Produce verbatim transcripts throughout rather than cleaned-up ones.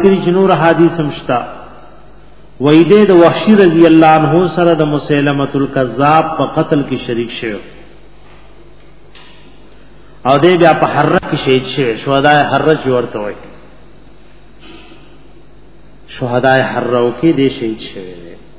لیکلي چې نور حدیث مشتا وېده د وحشی رضی الله عنه سره د مسیلمه الکذاب په قتل کې شریک شوی او دې بیا په حرہ کې شهید شوی شهداء حرہ ورته وایي شهداء حرہ کې دې شهید شوی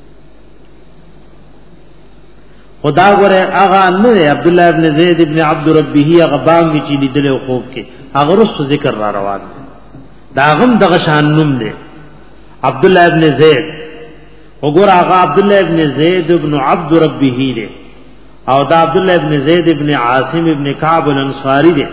خدا غره هغه نه عبد الله ابن زید ابن عبد ربه هغه باندې چې لیدل خوب کې هغه رسو ذکر را روان دي دا غم دغه شان نوم دی عبد الله ابن زید وګور هغه عبد الله ابن زید ابن عبد ربه دی او دا عبد الله ابن زید ابن عاصم ابن کعب الانصاری دی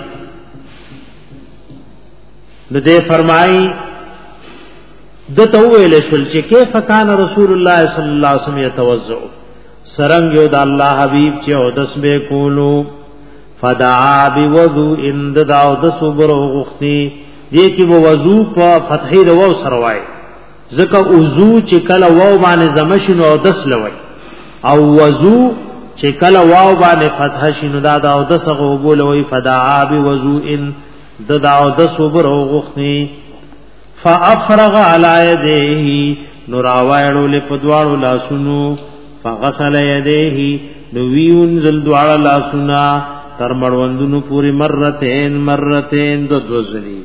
نو دې فرمایي دته ویل شول چې کیف کان رسول الله صلی الله علیه وسلم يتوضا سرنګ یو د الله حبیب چې او دس به کولو فدعا بوضوء اند داو د صبر غختی دې کې وو وضو په فتحې د وو سروای ځکه وضو چې کله وو باندې زمشنو او دس لوي او وضو چې کله وو باندې فتح شینو دا داو د سغه وبولوي فدعا بوضوء اند داو د صبر غختی فافرغ علی یدیه نوراوایړو لپدواړو لاسونو فغسل یدیه نویون زل دوړه لاسونا تر مړوندونو پوری مرتين مرتين دو دوزلی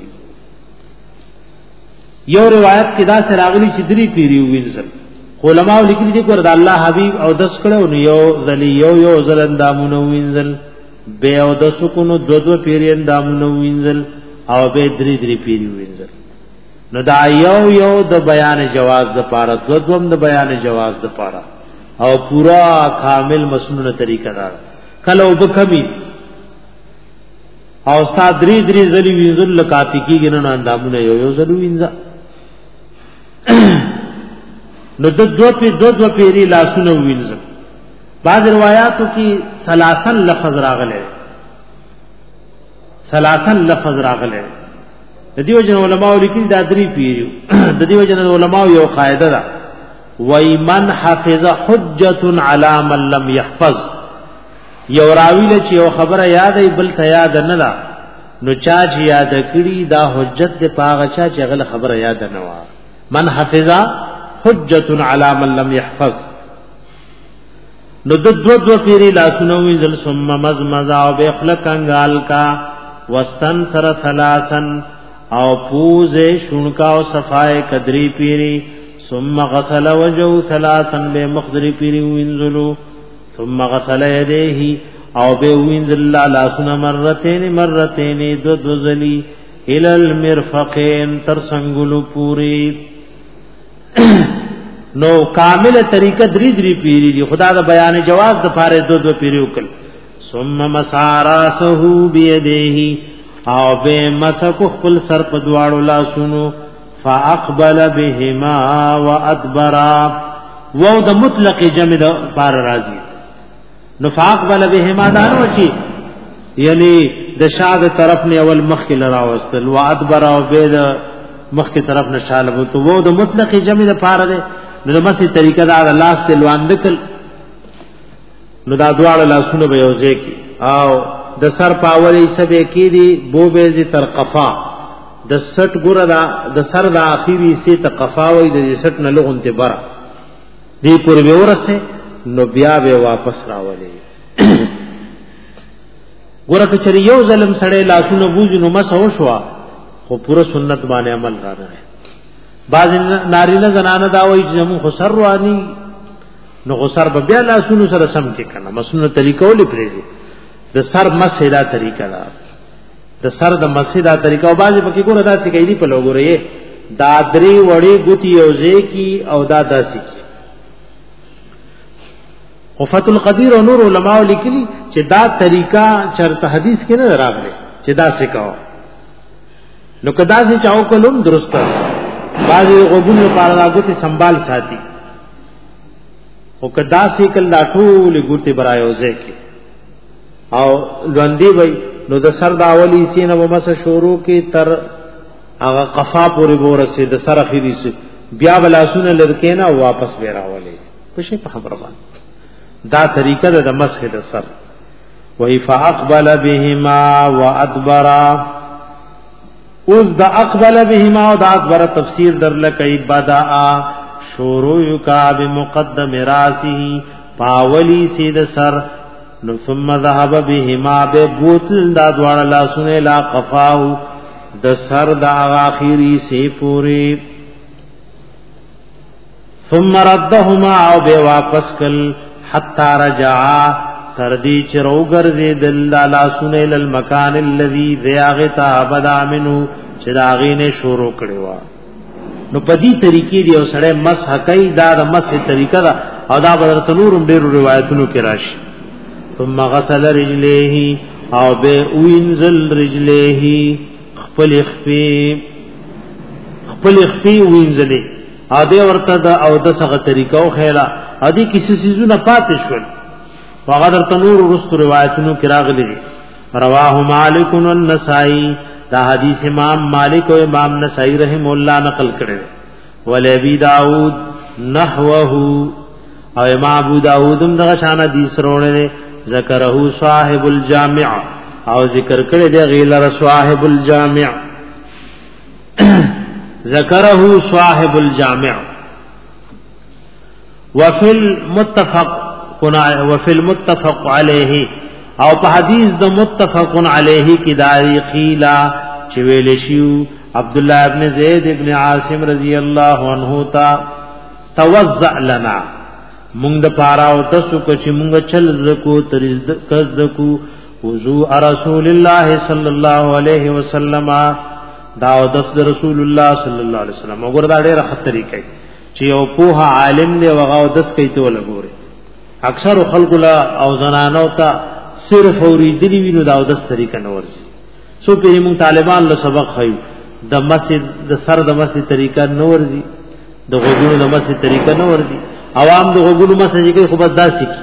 یو روایت کې دا سره راغلی چې دری پیری وینځل علماء لیکلي دي ګور د الله حبیب او دس کړو نو یو زلی یو یو زل اندامونو وینځل به او د سکونو دو دو پیری اندامونو وینځل او به دری دری پیری وینځل نو دا یو یو د بیان جواز د پاره دو دوم د بیان جواز د پاره او پورا کامل مسنون طریقہ دا کله وبکمی او استاد دری دری زلی وینځل لکافی کیږي نه اندامونه یو یو زلو وینځه نو د دو په دو دو پیری لاسونه وینځه بعض روایتو کې ثلاثن لفظ راغله ثلاثن لفظ راغله د دیو جن علماء لیکي دا دری پیری د دیو جن علماء یو قاعده ده وای من حفظ حجه علی من لم يحفظ یو راوی له چې یو خبره یادې بل ته یاد نه ده نو چا چې یاد کړي دا حجت د پاغه چا چې غل خبره یاد نه و من حفظ حجه علی من لم يحفظ نو د دو دو پیری لاسونو ویل ثم مزمز او بخلق انغال کا واستنثر ثلاثا او پوز شونکا او صفای قدری پیری ثم غسل وجهه ثلاثا بمخدر پیری وینزلو ثم غسل يديه او به وینزل لا سن مرتين مرتين دو دوزلی الى المرفقين تر سنگلو پوری نو کامل طریقہ دری دری پیری دی خدا دا بیان جواز د پاره دو دو پیری وکل ثم مساراسه بيديه او به مسکو خپل سر په دواړو لاسونو فاقبل بهما وادبر وو د مطلق جمع د بار راضی نو فاقبل بهما دانو چی یعنی د شاد طرف نه اول مخ کې لراوستل وادبر او به د مخ کې طرف نه شاله بو تو وو د مطلق جمع د بار ده نو مسی طریقه دا لاس ته لواندکل نو دا دواړه لاسونه به یوځي کی او د سر پاولې سبه کې دي بو به تر قفا د سټ ګره دا د سر د اخیری سي ته قفاوي د سټ نه لغونته برا دی پور به ورسه نو بیا به واپس راولې ګره کچري یو ظلم سړې لاسونه بوج نو مسو شوا خو پوره سنت باندې عمل راغی بعض نارینه زنانه دا وایي چې مو خسر رواني نو خسر به بیا لاسونو سره سم کې کنه مسنونه طریقو لپاره د سر مسیدا طریقه دا د سر د مسیدا طریقه او باندې پکې ګوره دا څه کوي په لوګورې دا درې وړي ګوتی یوځې کی او دا داسي وفات القدیر او نور علماء لیکلي چې دا طریقہ چرته حدیث کې نه راغلي چې دا څه کاو نو کدا سي چاو کولم درست بعض غوګونو لپاره راغوتي سنبال ساتي او کدا سي کله ټول ګوتی برایوځې کی او لوندې وای نو د سر دا اولی سینه ومس شروع کی تر هغه قفا پورې ورسې د سر اخیری سي بیا بلاسونه لړکینا واپس بیراولې پښې په خبره باندې دا طریقه د مسح د سر وای فاقبل بهما وادبر اوس د اقبل بهما او د اکبر تفسیر در لکای بداء شروع کا بمقدم راسی پاولی سید سر نو ثم ذهب بهما ببوتل دا دوار لا سنے لا قفاو د سر دا اخیری سی پوری ثم ردهما او بے واپس کل حتی رجعا تردی چرو گرزی دل لا سنے للمکان الذي ذیاغتا بدا منو چراغین شروع کړوا نو پدی طریقې دی او سړی مسح کوي دا د مسح طریقه دا او دا بدر تنورم ډیرو روایتونو کې راشي ثم غسل رجليه او به وینزل رجليه خپل خپي خپل خپي وینزلې ا دې ورته دا او د څنګه طریقو خیره ا دې کیسه سيزونه پاتې شول وغدر تنور رست روایتونو کې راغلي رواه مالک والنسائی دا حدیث امام مالک او امام نسائی رحم الله نقل کړي ول ابي داود نحوه او امام ابو داود هم دغه شان حدیث روړي ذکره صاحب الجامع او ذکر کړي دی غیلر صاحب الجامع ذکره صاحب الجامع وفي المتفق وفي المتفق عليه او په حدیث د متفق علیه کی داری قیلا چې ویل شیو عبد الله ابن زید ابن عاصم رضی الله عنه تا توزع لنا مونږ د پارا او تاسو کو چې مونږ چل زکو ترز کز دکو وضو رسول الله صلی الله علیه وسلم دا او د رسول الله صلی الله علیه وسلم وګور دا ډیره خطرې کوي چې یو په عالم دی وغه او دس کوي ته ولګوري اکثر خلق لا او زنانو ته صرف اوریدلی وینو دا د طریقه نورځي سو په موږ طالبان له سبق خایو د مسجد د سر د مسجد طریقه نورځي د غوګونو د مسجد طریقه نورځي عوام د غوګونو مسجد کې خو بد داسي کی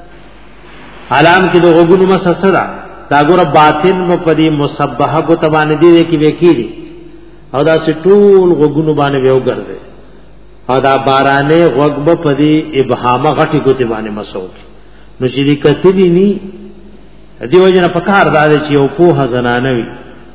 عالم کې د غوګونو مسجد سره دا ګوره باطن مو پدی مسبحه کو تبان دي کې وکیری او دا ټول غوګونو باندې ویو ګرځي او دا بارانه غوګب پدی ابهامه غټي کو تبانه مسو نو چې دې کتلی ني دیو جن پکار دار چې او په زنانه وي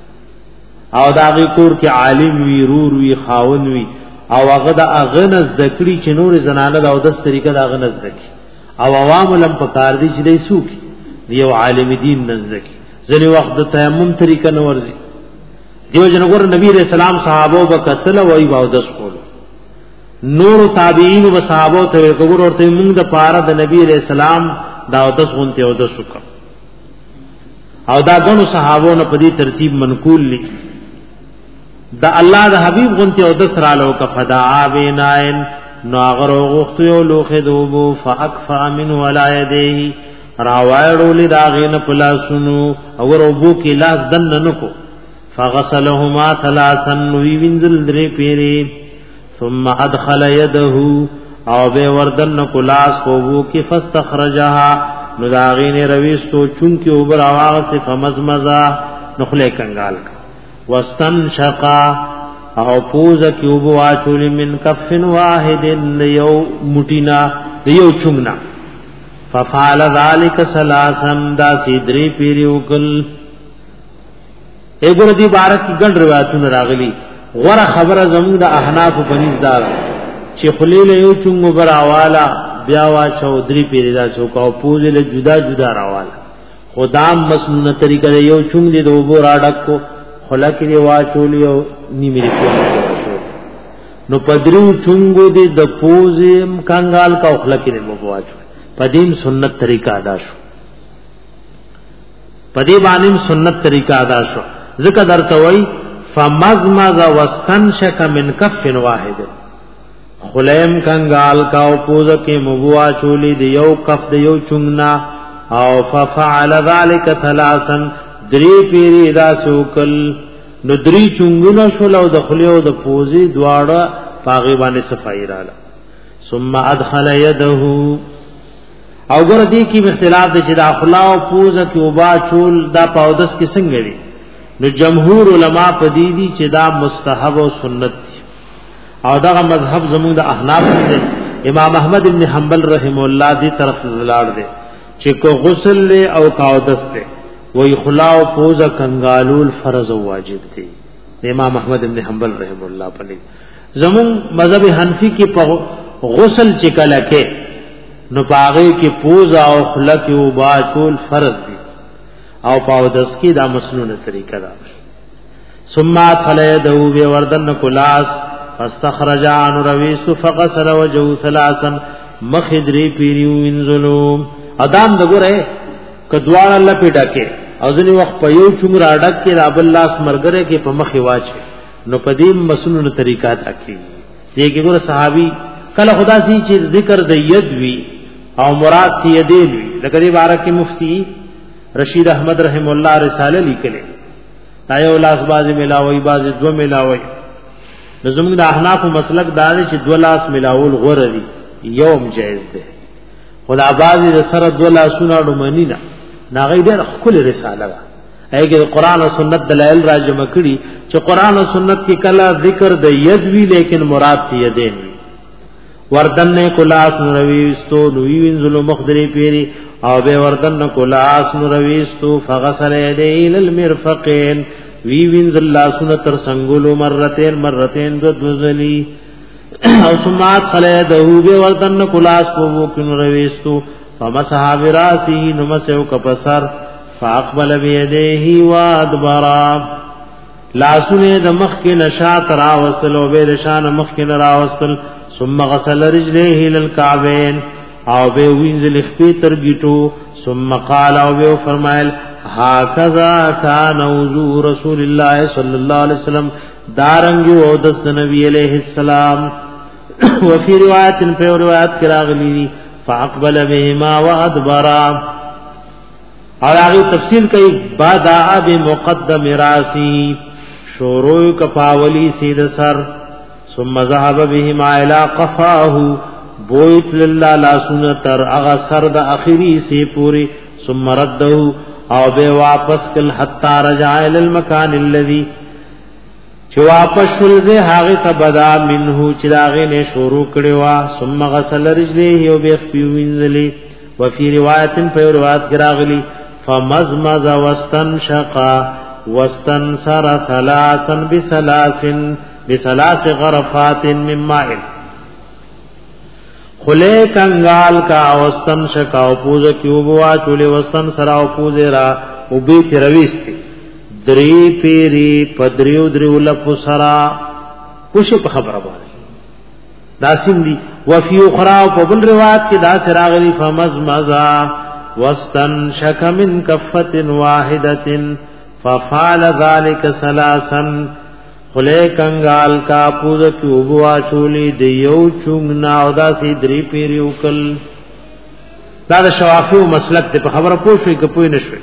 او دا غي کور کې عالم وي رور وي خاون وي او هغه د اغنز دکړي چې نور زنانه دا د طریقه دا اغنز دکړي او عوام لم پکار دي چې دې سوکي دیو عالم دین نزدکی ځنی وخت د تیمم طریقه نو ورزي دیو جن ګور نبی رسول الله صحابه وکتل وای باو دس کول نور تابعین و صحابه ته وګور ورته موږ د پاره د نبی رسول الله دا دس غونته او دس وکړه او دا غنو صحابو نه په دې ترتیب منقول لی دا الله د حبیب غنتی او د سره لو کفدا بیناین نو اگر غوخت یو لوخه دوبو فاکفا من ولا یده راوایړو لی دا غین پلاسونو او وربو کې لاس دن نکو فغسلهما ثلاثا وی وینزل درې پیری ثم ادخل يده او به وردن کو لاس کو وو کې فاستخرجها نو داغین رویس تو چونکی اوبر آواغ سے فمزمزا نخلے کنگال کا واستنشقا او پوزا کی اوبو آچولی من کفن واحد دیو مٹینا دیو چونگنا ففعل ذالک سلاسن دا سیدری پیری اکل ایگو ردی بارک کی گنڈ روایتون راغلی غور خبر زمون دا احناف و پنیز دارا چی خلیل یو چونگو بر آوالا بیا وا چودري پیدا شو کو پوزه له جدا جدا راوال خدام مسنون طریقه یو چون دي دوبو راډک کو خلک دی وا چولیو نیمه کو نو پدرو چونګو دي د پوزم کانګال کا خلک نه مو واچو پدیم سنت طریقه ادا شو پدی باندې سنت طریقه ادا شو ذکر درته وای فمزمز واستنشک من کف واحد خلیم کنگال کا او پوزا کے مبوا چولی دیو کف دیو چنگنا او ففعل ذالک ثلاثا دری پیری دا سوکل نو دری چنگنا شول او دخلیو د پوزی دواړه پاغیبان صفائی رالا ثم ادخل یده او ګور دی کی اختلاف د چې د اخلا او پوزا کې وبا چول دا پاودس کې څنګه دی نو جمهور علما پدی دي چې دا مستحب او سنت دی او دا مذهب زمون د احناف دی امام احمد ابن حنبل رحم الله دی طرف زلال دی چې کو غسل له او قاودس ته وای خلا او پوزا کنګالول فرض او واجب دی امام احمد ابن حنبل رحم الله پنی زمون مذهب حنفی کې په غسل چې کله کې نو پاغه کې پوز او خلق او باچول فرض دي او پاو دس کې دا مسنونه طریقه ده ثم خليدو به وردن کلاس فاستخرج عن رويس فغسل وجهه ثلاثا مخدري پیریو انزلو ادم دغره کدوار الله پیډا کې او ځنی وخت په یو چومر اډک کې رب الله سمرګره کې په مخ واچ نو پدیم مسنون طریقات اکی دې کې ګور صحابي کله خدا سي چې ذکر د ید وی او مراد تی یدین وی لکه دې بارک مفتی رشید احمد رحم الله رساله لیکلې تایو لاس باز ملاوي باز دو ملاوي نظم د احناف مسلک دار چې دو لاس ملاول غره دي یوم جائز ده خدا باز د سره دو لاسونه ډمنی نه ناغې ډېر خپل رساله ده هغه قرآن او سنت دلایل راجمع کړي چې قرآن او سنت کې کلا ذکر د ید وی لیکن مراد تی یدین وی وردن کلاس نرویستو نوی وینزلو مخدری پیری او به وردن کلاس نرویستو فغسل یدیه للمرفقین وی وینزل لاسونه تر سنگولو مرتين مرتين دو دوزلی او سمات خلیده به وردن کلاس کو وکن رویستو فمسح براسی نمسو کپسر فاقبل بيديه وادبرا لاسونه د مخ کې نشاط راوصل او به نشان مخ کې راوصل ثم غسل رجليه للكعبين او به وینځل خپې تر گیټو ثم قال او به فرمایل هكذا كان وضوء رسول الله صلى الله عليه وسلم دارنګ او د نبی عليه السلام وفي روایت په روایت کې راغلي فاقبل بهما وادبرا اور آگے تفصیل کئی باداء بمقدم راسی شروع کپاولی سید سر ثم ذهب بهما الى قفاه بویت لله لا سنتر اغا سر د اخری سی پوری ثم رده او به واپس کل حتا رجع الى المكان الذي چې واپس شلزه هغه تبدا منه چې داغه نه شروع کړي وا ثم غسل رجله او به پیوینځلی وفي روایت په روایت راغلی فمزمز واستنشق واستنصر ثلاثا بثلاث بثلاث غرفات من ماء خلے کنگال کا واستنشق او پوز کیو بوا چولے واستنصر او پوز را او بیت رویستی دری پیری پدریو دریو لپو سرا پوشی پا خبر بارے داسم دی وفی اخرى و بل روایت کی دا سراغلی فمزمزا واستنشق من کفت واحدت ففعل ذلك ثلاثا خلے کنگال کا پوز کی اوبوا چولی دیو چونگ ناودا سی دری پیری اکل دا دا شوافیو مسلک دی پا خبر پوشوی کپوی نشوی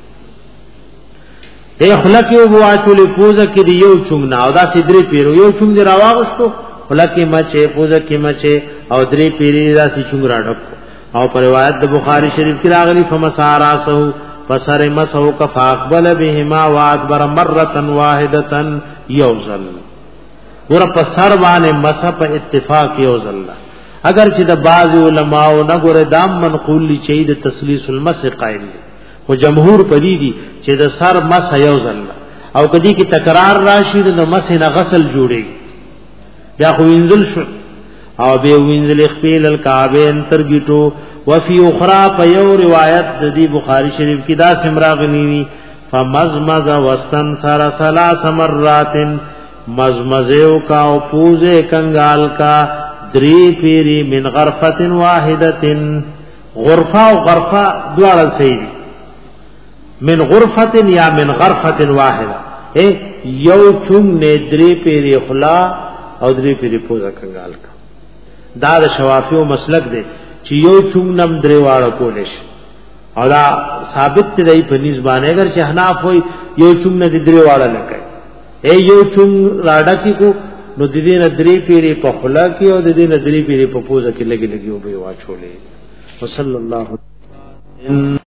دی خلق اوبوا چولی پوز کی دیو چونگ ناودا سی دری پیری یو چونگ دی رواغشتو خلقی مچے پوزا کی مچے او دری پیری دا سی چونگ را ڈکو او پر روایت د بخاری شریف کی راغلی فمسارا سو فسر مسو کفاقبل بهما واکبر مرتا واحدتا یوزل ور پسر باندې مسح په اتفاق یوزل اگر چې د بعض علماء نه ګره دام منقول لی چې د تسلیس المسح قائل دي او جمهور پدی دي چې د سر مسح یوزل او کدی کی تکرار راشي د مسح نه غسل جوړي بیا خو وینځل شو او به وینځل خپل الکعبین ترګټو وفي اخرى په یو روایت د دی بخاری شریف کی دا سمراغنی فمزمز واستنثر ثلاث مرات مزمزو کا او پوزے کنگال کا دری پیری من غرفت واحدت غرفه او غرفه دواړه صحیح من غرفت یا من غرفت واحده اے یو چون نے دری پیری خلا او دری پیری پوزا کنگال کا دا د شوافیو مسلک دی چې یو چون نم درې واړه کولش او دا ثابت دی په نسبانه اگر چې حناف وي یو چون نه درې واړه لکه اے یو چون راډا کی کو نو د دې نه درې پیری په خلا کې او د دې نه درې پیری په پوزا کې لګي لګي او به واچولې وصلی الله